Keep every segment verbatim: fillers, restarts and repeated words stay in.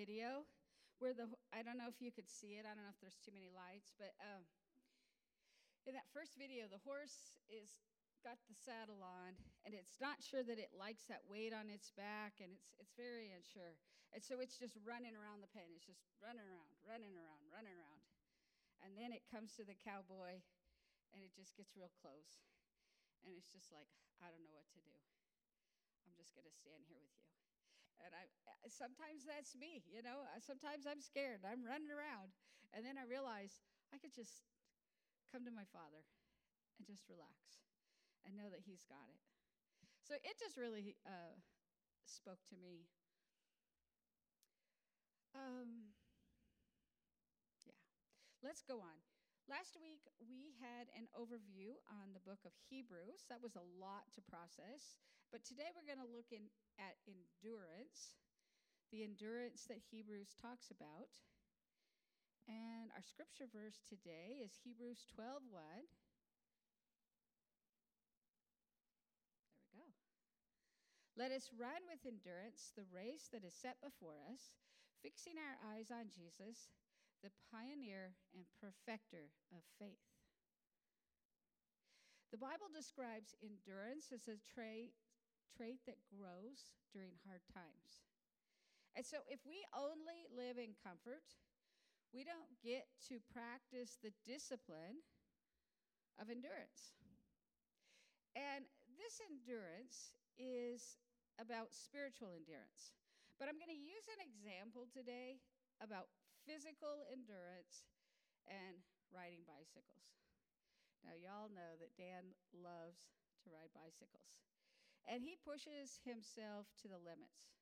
video where the, I don't know if you could see it. I don't know if there's too many lights, but um, in that first video, the horse is got the saddle on, and it's not sure that it likes that weight on its back, and it's it's very unsure. And so it's just running around the pen. It's just running around, running around, running around. And then it comes to the cowboy, and it just gets real close. And it's just like, I don't know what to do. I'm just going to stand here with you. And I sometimes that's me, you know. Sometimes I'm scared. I'm running around. And then I realize I could just come to my Father and just relax and know that he's got it. So it just really uh, spoke to me. Um, yeah. Let's go on. Last week, we had an overview on the book of Hebrews. That was a lot to process. But today we're going to look in, at endurance, the endurance that Hebrews talks about. And our scripture verse today is Hebrews twelve one. There we go. Let us run with endurance the race that is set before us, fixing our eyes on Jesus, the pioneer and perfecter of faith. The Bible describes endurance as a trait, trait that grows during hard times. And so if we only live in comfort, we don't get to practice the discipline of endurance. And this endurance is about spiritual endurance. But I'm going to use an example today about physical endurance and riding bicycles. Now, y'all know that Dan loves to ride bicycles, and he pushes himself to the limits.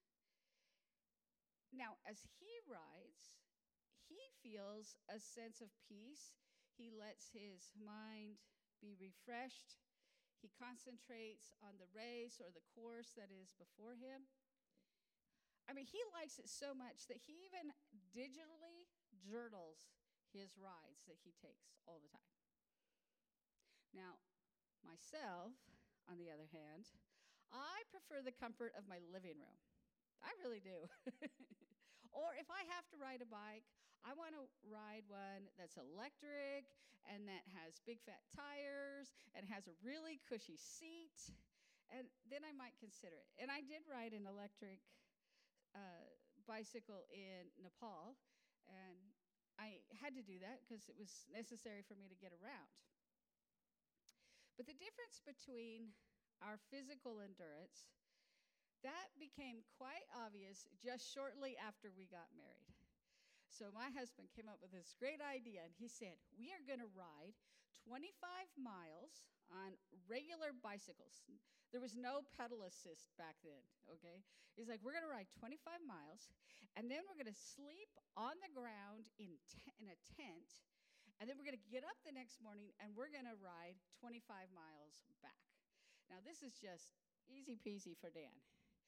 Now, as he rides, he feels a sense of peace. He lets his mind be refreshed. He concentrates on the race or the course that is before him. I mean, he likes it so much that he even digitally journals his rides that he takes all the time. Now, myself, on the other hand, I prefer the comfort of my living room. I really do. Or if I have to ride a bike, I want to ride one that's electric and that has big fat tires and has a really cushy seat. And then I might consider it. And I did ride an electric uh, bicycle in Nepal, and I had to do that because it was necessary for me to get around. But the difference between our physical endurance, that became quite obvious just shortly after we got married. So my husband came up with this great idea, and he said, we are going to ride twenty-five miles on regular bicycles. There was no pedal assist back then, okay? He's like, we're going to ride twenty-five miles, and then we're going to sleep on the ground in, te- in a tent, and then we're going to get up the next morning, and we're going to ride twenty-five miles back. Now, this is just easy peasy for Dan.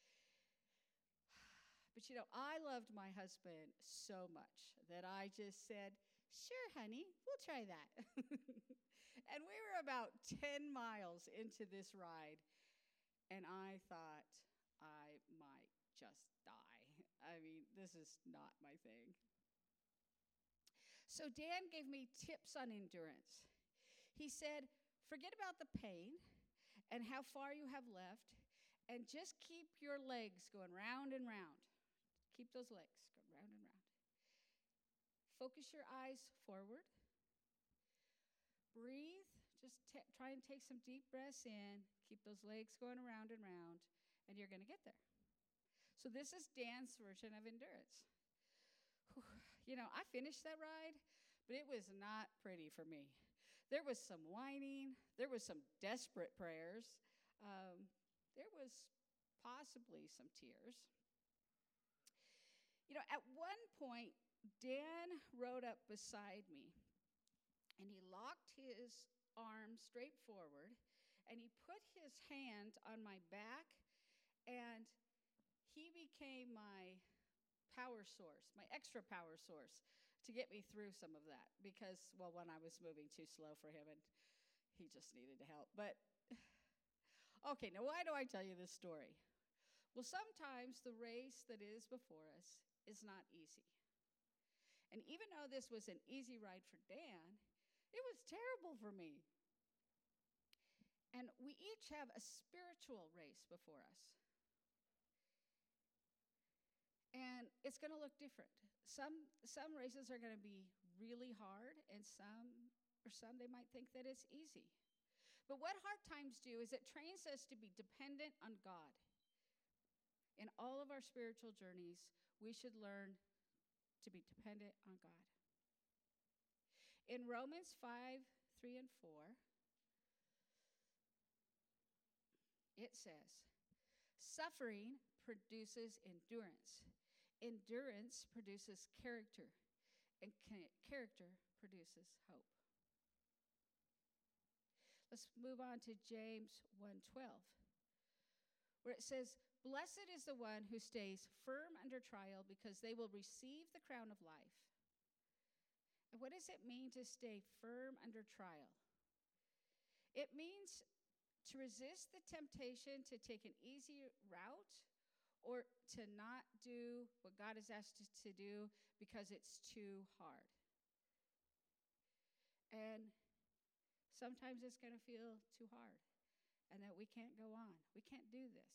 But, you know, I loved my husband so much that I just said, sure, honey, we'll try that. And we were about ten miles into this ride, and I thought I might just die. I mean, this is not my thing. So Dan gave me tips on endurance. He said, forget about the pain and how far you have left, and just keep your legs going round and round. Keep those legs going round and round. Focus your eyes forward. Breathe. Just t- try and take some deep breaths in. Keep those legs going around and round, and you're going to get there. So this is Dan's version of endurance. Whew. You know, I finished that ride, but it was not pretty for me. There was some whining. There was some desperate prayers. Um, there was possibly some tears. You know, at one point, Dan rode up beside me, and he locked his arm straight forward, and he put his hand on my back, and he became my power source, my extra power source to get me through some of that because, well, when I was moving too slow for him, and he just needed to help. But, okay, now why do I tell you this story? Well, sometimes the race that is before us is not easy. And even though this was an easy ride for Dan, it was terrible for me. And we each have a spiritual race before us. And it's going to look different. Some some races are going to be really hard, and some, or some, they might think that it's easy. But what hard times do is it trains us to be dependent on God. In all of our spiritual journeys, we should learn to be dependent on God. In Romans five, three, and four, it says, suffering produces endurance. Endurance produces character, and ca- character produces hope. Let's move on to James one twelve, where it says, blessed is the one who stays firm under trial, because they will receive the crown of life. And what does it mean to stay firm under trial? It means to resist the temptation to take an easy route, or to not do what God has asked us to do because it's too hard. And sometimes it's going to feel too hard, and that we can't go on. We can't do this.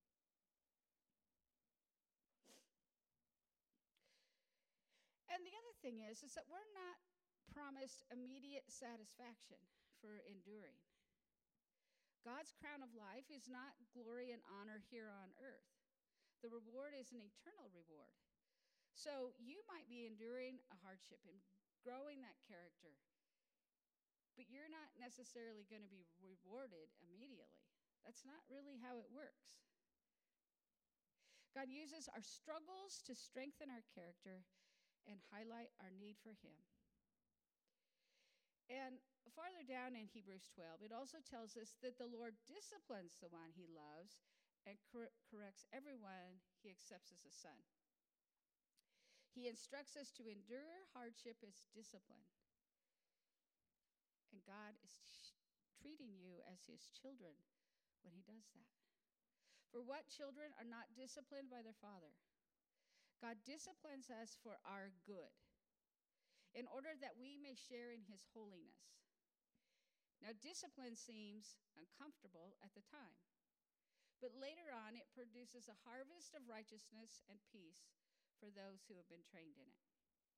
And the other thing is, is that we're not promised immediate satisfaction for enduring. God's crown of life is not glory and honor here on earth. The reward is an eternal reward. So you might be enduring a hardship and growing that character, but you're not necessarily going to be rewarded immediately. That's not really how it works. God uses our struggles to strengthen our character and highlight our need for him. And farther down in Hebrews twelve, it also tells us that the Lord disciplines the one he loves and cor- corrects everyone he accepts as a son. He instructs us to endure hardship as discipline. And God is t- treating you as his children when he does that. For what children are not disciplined by their father? God disciplines us for our good, in order that we may share in his holiness. Now, discipline seems uncomfortable at the time, but later on it produces a harvest of righteousness and peace for those who have been trained in it.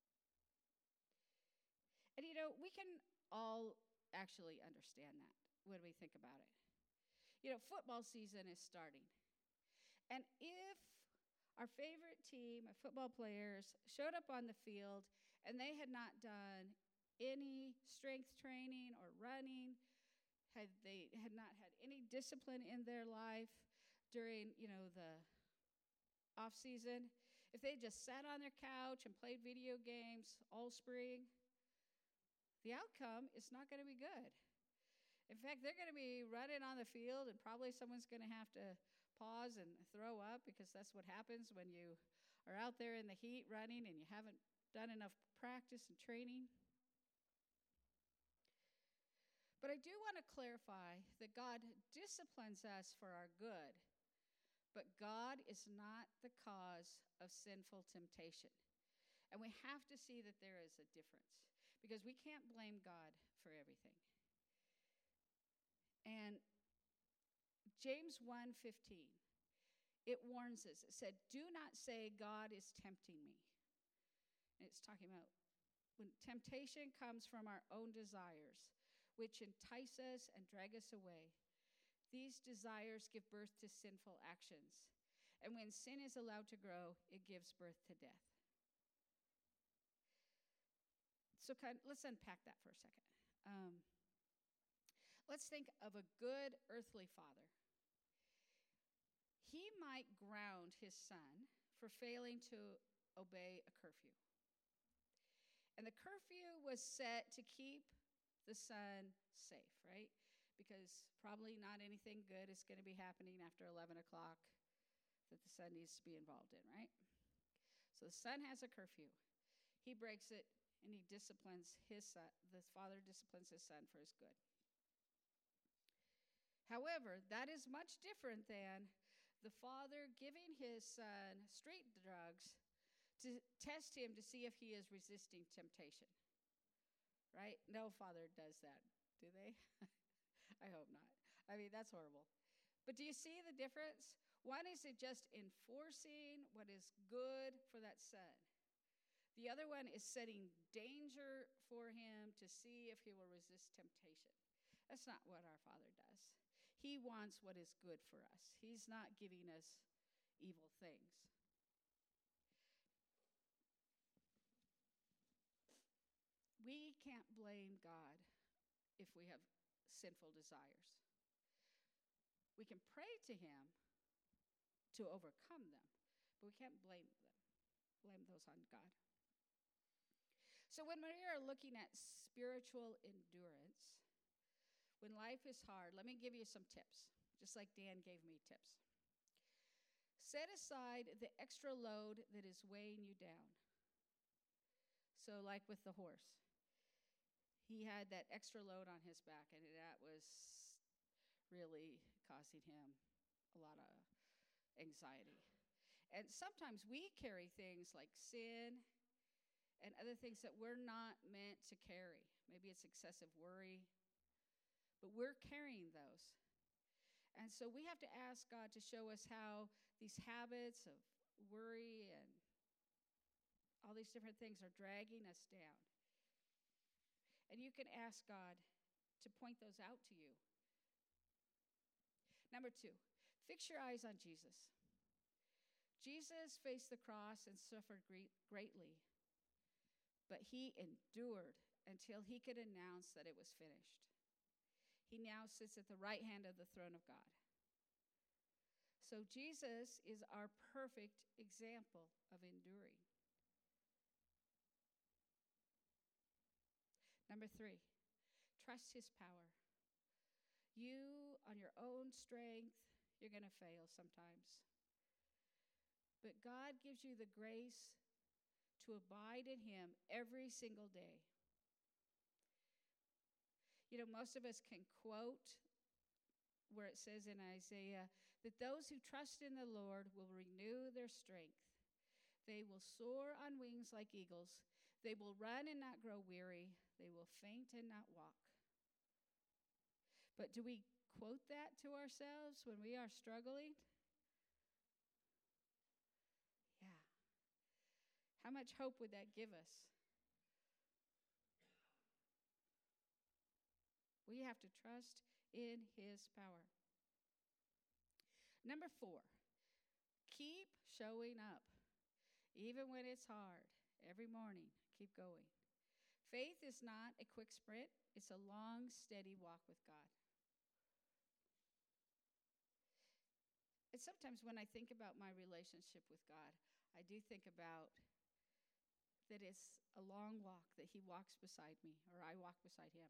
And you know, we can all actually understand that when we think about it. You know, football season is starting. And if our favorite team of football players showed up on the field and they had not done any strength training or running, had they had not had any discipline in their life during, you know, the off season, if they just sat on their couch and played video games all spring, the outcome is not going to be good. In fact, they're going to be running on the field, and probably someone's going to have to pause and throw up, because that's what happens when you are out there in the heat running and you haven't done enough practice and training. But I do want to clarify that God disciplines us for our good, but God is not the cause of sinful temptation. And we have to see that there is a difference, because we can't blame God for everything. And James one fifteen, it warns us. It said, do not say God is tempting me. And it's talking about when temptation comes from our own desires, which entice us and drag us away. These desires give birth to sinful actions. And when sin is allowed to grow, it gives birth to death. So kind of, let's unpack that for a second. Um, let's think of a good earthly father. He might ground his son for failing to obey a curfew. And the curfew was set to keep the son safe, right? Because probably not anything good is going to be happening after eleven o'clock that the son needs to be involved in, right? So the son has a curfew. He breaks it, and he disciplines his son. The father disciplines his son for his good. However, that is much different than the father giving his son street drugs to test him to see if he is resisting temptation. Right? No father does that, do they? I hope not. I mean, that's horrible. But do you see the difference? One is it just enforcing what is good for that son. The other one is setting danger for him to see if he will resist temptation. That's not what our Father does. He wants what is good for us. He's not giving us evil things. We can't blame God if we have sinful desires. We can pray to him to overcome them, but we can't blame them, blame those on God. So when we are looking at spiritual endurance, when life is hard, let me give you some tips, just like Dan gave me tips. Set aside the extra load that is weighing you down. So like with the horse, he had that extra load on his back, and that was really causing him a lot of anxiety. And sometimes we carry things like sin and other things that we're not meant to carry. Maybe it's excessive worry, but we're carrying those. And so we have to ask God to show us how these habits of worry and all these different things are dragging us down. And you can ask God to point those out to you. Number two, fix your eyes on Jesus. Jesus faced the cross and suffered great, greatly, but he endured until he could announce that it was finished. He now sits at the right hand of the throne of God. So Jesus is our perfect example of enduring. Number three, trust his power. You, on your own strength, you're going to fail sometimes. But God gives you the grace to abide in him every single day. You know, most of us can quote where it says in Isaiah that those who trust in the Lord will renew their strength. They will soar on wings like eagles. They will run and not grow weary. They will faint and not walk. But do we quote that to ourselves when we are struggling? Yeah. How much hope would that give us? We have to trust in his power. Number four, keep showing up. Even when it's hard, every morning, keep going. Faith is not a quick sprint. It's a long, steady walk with God. And sometimes when I think about my relationship with God, I do think about that it's a long walk, that he walks beside me, or I walk beside him.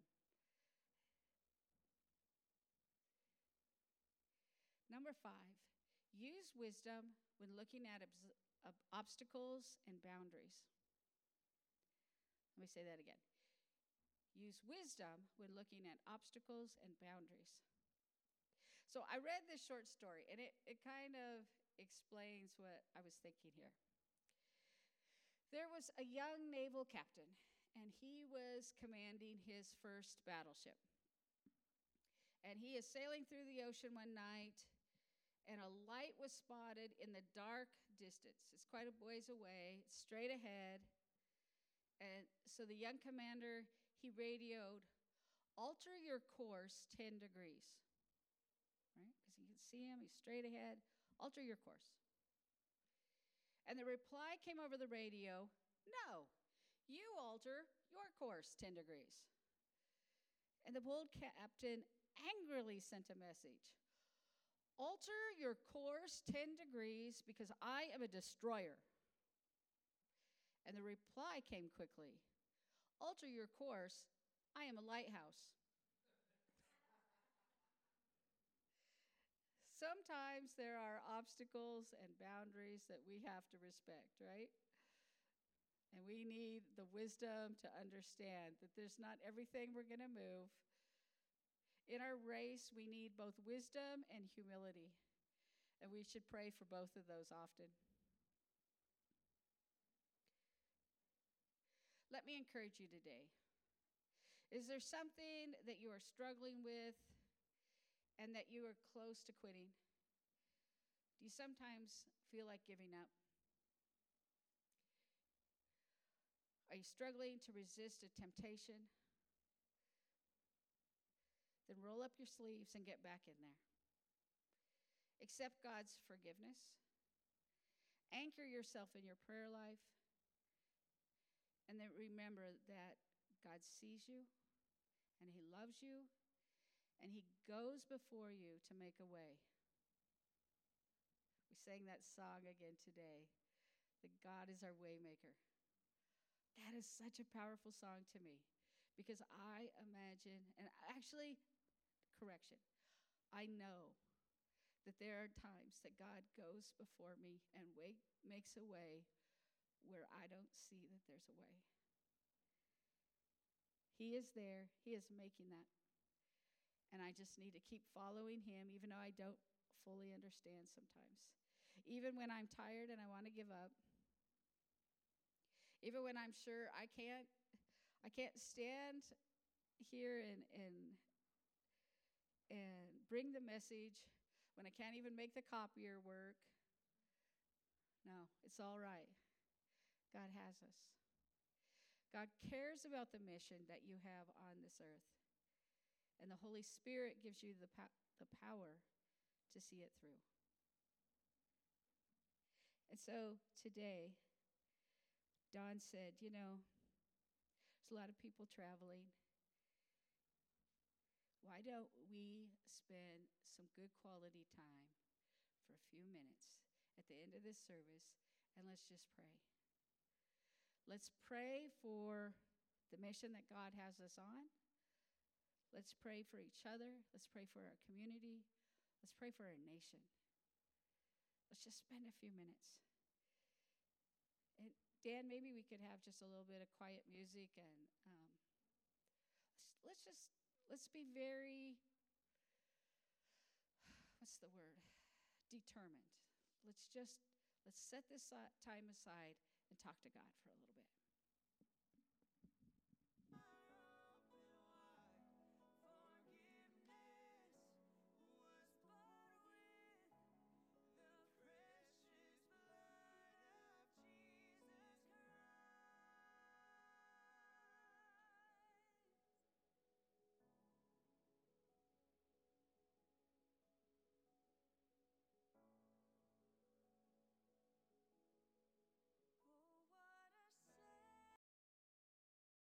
Number five, use wisdom when looking at obs- ob- obstacles and boundaries. Let me say that again. Use wisdom when looking at obstacles and boundaries. So I read this short story, and it, it kind of explains what I was thinking here. There was a young naval captain, and he was commanding his first battleship. And he is sailing through the ocean one night, and a light was spotted in the dark distance. It's quite a ways away, straight ahead. And so the young commander, he radioed, "Alter your course ten degrees. Right? Because you can see him, he's straight ahead. Alter your course. And the reply came over the radio, "No, you alter your course ten degrees. And the bold captain angrily sent a message, "Alter your course ten degrees because I am a destroyer." And the reply came quickly, "Alter your course, I am a lighthouse." Sometimes there are obstacles and boundaries that we have to respect, right? And we need the wisdom to understand that there's not everything we're going to move. In our race, we need both wisdom and humility, and we should pray for both of those often. let me encourage you today. Is there something that you are struggling with and that you are close to quitting? Do you sometimes feel like giving up? Are you struggling to resist a temptation? Then roll up your sleeves and get back in there. Accept God's forgiveness. Anchor yourself in your prayer life. And then remember that God sees you and he loves you and he goes before you to make a way. We sang that song again today, that God is our way maker. That is such a powerful song to me because I imagine, and actually, correction, I know that there are times that God goes before me and wait, makes a way where I don't see that there's a way. He is there. He is making that. And I just need to keep following him, even though I don't fully understand sometimes. Even when I'm tired and I want to give up. Even when I'm sure I can't, I can't stand here and and and bring the message when I can't even make the copier work. No, it's all right. God has us. God cares about the mission that you have on this earth. And the Holy Spirit gives you the, po- the power to see it through. And so today, Don said, you know, there's a lot of people traveling. Why don't we spend some good quality time for a few minutes at the end of this service, and let's just pray. Let's pray for the mission that God has us on. Let's pray for each other. Let's pray for our community. Let's pray for our nation. Let's just spend a few minutes. And Dan, maybe we could have just a little bit of quiet music, and um, let's, let's just let's be very, what's the word? Determined. Let's just let's set this time aside and talk to God for a little bit.